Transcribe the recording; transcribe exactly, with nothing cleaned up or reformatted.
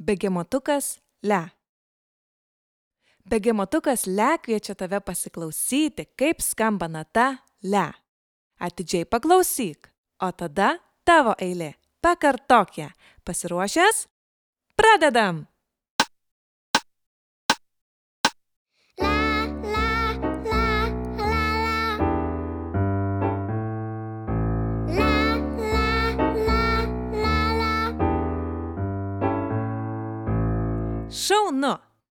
Begemotukas Le. Begemotukas Le kviečia tave pasiklausyti, kaip skamba nata Le. Atidžiai paklausyk, o tada tavo eilė. Pakartok ją. Pasiruošęs? Pradedam! Šaunu!